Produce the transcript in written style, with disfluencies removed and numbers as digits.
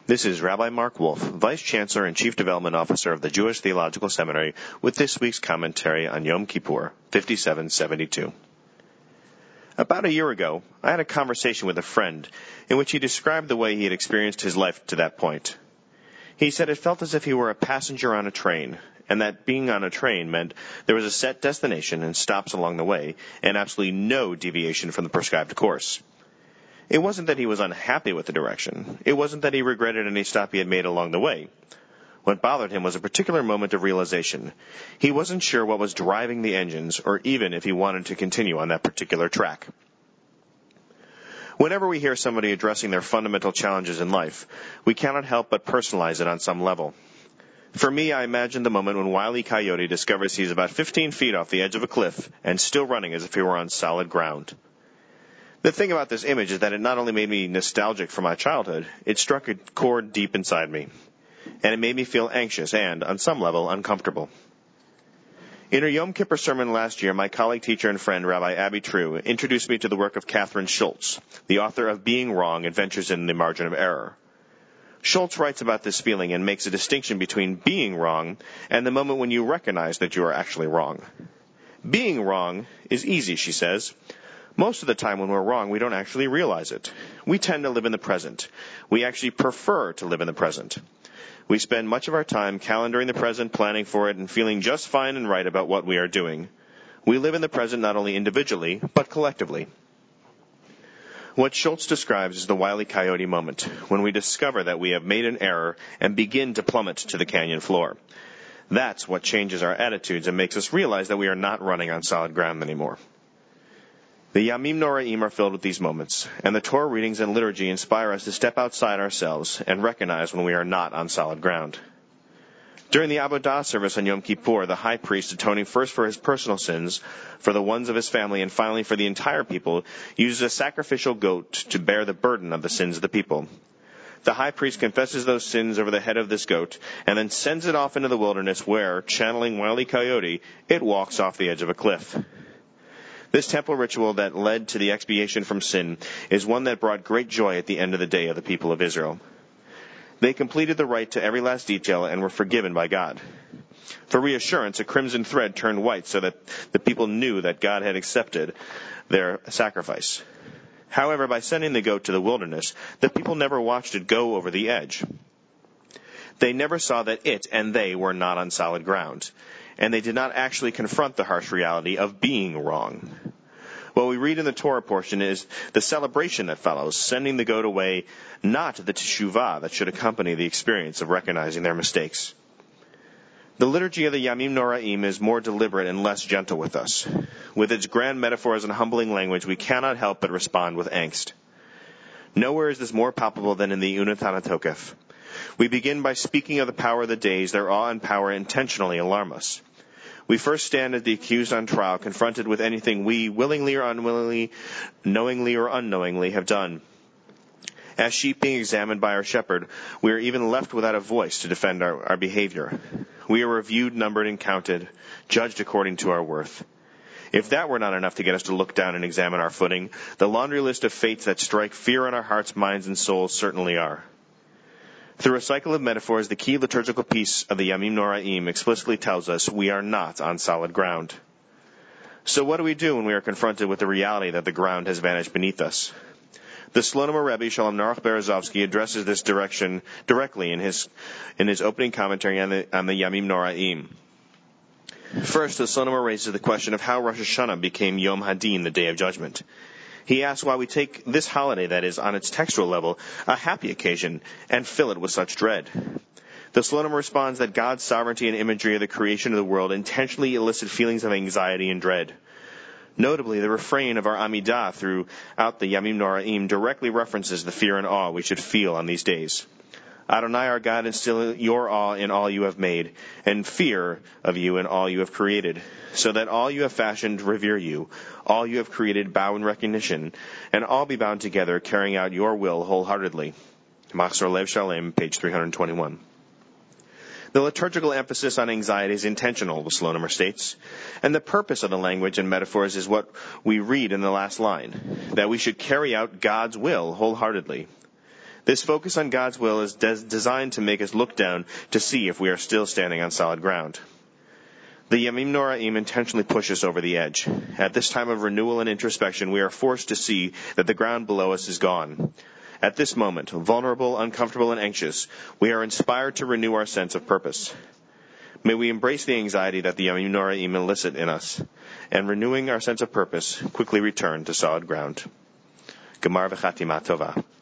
This is Rabbi Mark Wolf, Vice Chancellor and Chief Development Officer of the Jewish Theological Seminary, with this week's commentary on Yom Kippur, 5772. About a year ago, I had a conversation with a friend in which he described the way he had experienced his life to that point. He said it felt as if he were a passenger on a train, and that being on a train meant there was a set destination and stops along the way, and absolutely no deviation from the prescribed course. It wasn't that he was unhappy with the direction. It wasn't that he regretted any stop he had made along the way. What bothered him was a particular moment of realization. He wasn't sure what was driving the engines, or even if he wanted to continue on that particular track. Whenever we hear somebody addressing their fundamental challenges in life, we cannot help but personalize it on some level. For me, I imagine the moment when Wile E. Coyote discovers he's about 15 feet off the edge of a cliff and still running as if he were on solid ground. The thing about this image is that it not only made me nostalgic for my childhood, it struck a chord deep inside me, and it made me feel anxious and, on some level, uncomfortable. In her Yom Kippur sermon last year, my colleague, teacher, and friend, Rabbi Abby True, introduced me to the work of Kathryn Schultz, the author of Being Wrong, Adventures in the Margin of Error. Schultz writes about this feeling and makes a distinction between being wrong and the moment when you recognize that you are actually wrong. Being wrong is easy, she says. Most of the time when we're wrong, we don't actually realize it. We tend to live in the present. We actually prefer to live in the present. We spend much of our time calendaring the present, planning for it, and feeling just fine and right about what we are doing. We live in the present not only individually, but collectively. What Schultz describes is the Wile E. Coyote moment, when we discover that we have made an error and begin to plummet to the canyon floor. That's what changes our attitudes and makes us realize that we are not running on solid ground anymore. The Yamim Noraim are filled with these moments, and the Torah readings and liturgy inspire us to step outside ourselves and recognize when we are not on solid ground. During the Avodah service on Yom Kippur, the high priest, atoning first for his personal sins, for the ones of his family, and finally for the entire people, uses a sacrificial goat to bear the burden of the sins of the people. The high priest confesses those sins over the head of this goat, and then sends it off into the wilderness where, channeling Wile E. Coyote, it walks off the edge of a cliff. This temple ritual that led to the expiation from sin is one that brought great joy at the end of the day of the people of Israel. They completed the rite to every last detail and were forgiven by God. For reassurance, a crimson thread turned white so that the people knew that God had accepted their sacrifice. However, by sending the goat to the wilderness, the people never watched it go over the edge. They never saw that it and they were not on solid ground, and they did not actually confront the harsh reality of being wrong. What we read in the Torah portion is the celebration that follows, sending the goat away, not the teshuvah that should accompany the experience of recognizing their mistakes. The liturgy of the Yamim Noraim is more deliberate and less gentle with us. With its grand metaphors and humbling language, we cannot help but respond with angst. Nowhere is this more palpable than in the Unatan HaTokef. We begin by speaking of the power of the days. Their awe and power intentionally alarm us. We first stand as the accused on trial, confronted with anything we, willingly or unwillingly, knowingly or unknowingly, have done. As sheep being examined by our shepherd, we are even left without a voice to defend our behavior. We are reviewed, numbered, and counted, judged according to our worth. If that were not enough to get us to look down and examine our footing, the laundry list of fates that strike fear in our hearts, minds, and souls certainly are. Through a cycle of metaphors, the key liturgical piece of the Yamim Noraim explicitly tells us we are not on solid ground. So what do we do when we are confronted with the reality that the ground has vanished beneath us? The Slonim Rebbe Shalom Aruch Berezovsky addresses this directly in his opening commentary on the Yamim Noraim. First, the Slonim raises the question of how Rosh Hashanah became Yom Hadin, the Day of Judgment. He asks why we take this holiday that is, on its textual level, a happy occasion, and fill it with such dread. The Slonim responds that God's sovereignty and imagery of the creation of the world intentionally elicit feelings of anxiety and dread. Notably, the refrain of our Amidah throughout the Yamim Noraim directly references the fear and awe we should feel on these days. Adonai our God, instill your awe in all you have made, and fear of you in all you have created, so that all you have fashioned revere you, all you have created bow in recognition, and all be bound together, carrying out your will wholeheartedly. Machzor Lev Shalem, page 321. The liturgical emphasis on anxiety is intentional, the Slonim states, and the purpose of the language and metaphors is what we read in the last line, that we should carry out God's will wholeheartedly. This focus on God's will is designed to make us look down to see if we are still standing on solid ground. The Yamim Noraim intentionally push us over the edge. At this time of renewal and introspection, we are forced to see that the ground below us is gone. At this moment, vulnerable, uncomfortable, and anxious, we are inspired to renew our sense of purpose. May we embrace the anxiety that the Yamim Noraim elicit in us, and renewing our sense of purpose, quickly return to solid ground. Gemar v'chatima tova.